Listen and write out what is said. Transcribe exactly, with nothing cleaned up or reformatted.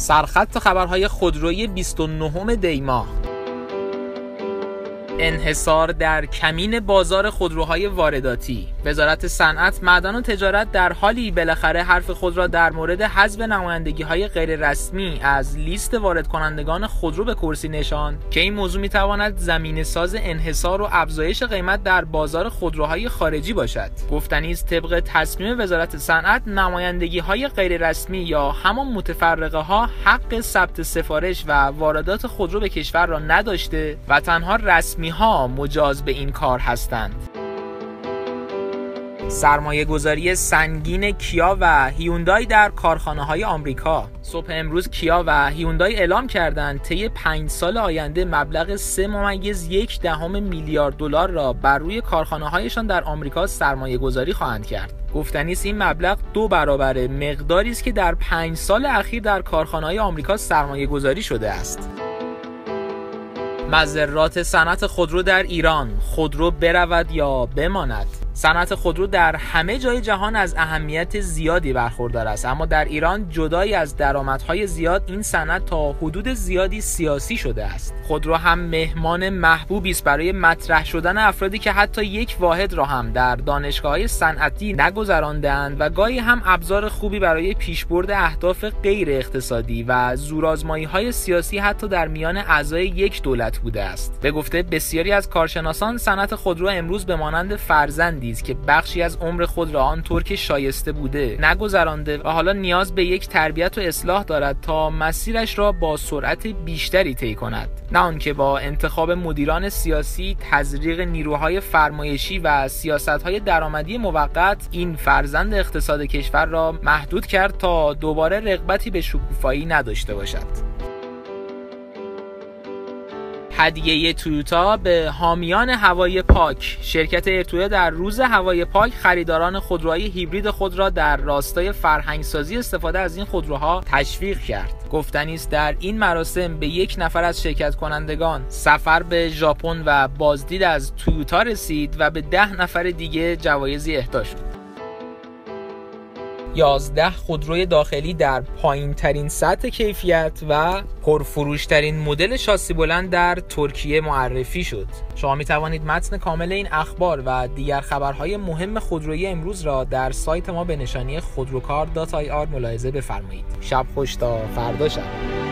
سرخط خبرهای خودرویی بیست و نهم دی ماه: انحصار در کمین بازار خودروهای وارداتی. وزارت صنعت، معدن و تجارت در حالی بالاخره حرف خود را در مورد حذف نمایندگی‌های غیر رسمی از لیست وارد کنندگان خودرو به کرسی نشاند که این موضوع می‌تواند زمینه‌ساز انحصار و افزایش قیمت در بازار خودروهای خارجی باشد. گفتنی است طبق تصمیم وزارت صنعت، نمایندگی‌های غیر رسمی یا همان متفرقه‌ها حق ثبت سفارش و واردات خودرو به کشور را نداشته و تنها رسمی ها مجاز به این کار هستند. سرمایه گذاری سنگین کیا و هیوندای در کارخانه های آمریکا. صبح امروز کیا و هیوندای اعلام کردند طی پنج سال آینده مبلغ سه ممیز یک دهم میلیارد دلار را بر روی کارخانه هایشان در آمریکا سرمایه گذاری خواهند کرد. گفتنی است این مبلغ دو برابر مقداری است که در پنج سال اخیر در کارخانه های آمریکا سرمایه گذاری شده است. مضرات صنعت خودرو در ایران: خودرو برود یا بماند؟ صنعت خودرو در همه جای جهان از اهمیت زیادی برخوردار است، اما در ایران جدای از درآمدهای زیاد این صنعت تا حدود زیادی سیاسی شده است. خودرو هم مهمان محبوبی است برای مطرح شدن افرادی که حتی یک واحد را هم در دانشگاه‌های صنعتی نگذرانده‌اند و گاهی هم ابزار خوبی برای پیشبرد اهداف غیر اقتصادی و زورآزمایی‌های سیاسی حتی در میان اعضای یک دولت بوده است. به گفته بسیاری از کارشناسان، صنعت خودرو امروز به مانند فرزندی است که بخشی از عمر خود را آنطور که شایسته بوده نگذرانده و حالا نیاز به یک تربیت و اصلاح دارد تا مسیرش را با سرعت بیشتری طی کند، نه آنکه با انتخاب مدیران سیاسی، تزریق نیروهای فرمایشی و سیاست‌های درآمدی موقت این فرزند اقتصاد کشور را محدود کرد تا دوباره رغبتی به شکوفایی نداشته باشد. هدیه تویوتا به حامیان هوای پاک. شرکت ایرتویوتا در روز هوای پاک خریداران خودروهای هیبرید خود را در راستای فرهنگسازی استفاده از این خودروها تشویق کرد. گفتنی است در این مراسم به یک نفر از شرکت کنندگان سفر به ژاپن و بازدید از تویوتا رسید و به ده نفر دیگه جوایزی اهدا شد. یازده خودروی داخلی در پایین ترین سطح کیفیت و پرفروش ترین مدل شاسی بلند در ترکیه معرفی شد. شما می توانید متن کامل این اخبار و دیگر خبرهای مهم خودرویی امروز را در سایت ما به نشانی خودروکار دات آی آر ملاحظه بفرمایید. شب خوش تا فردا شب.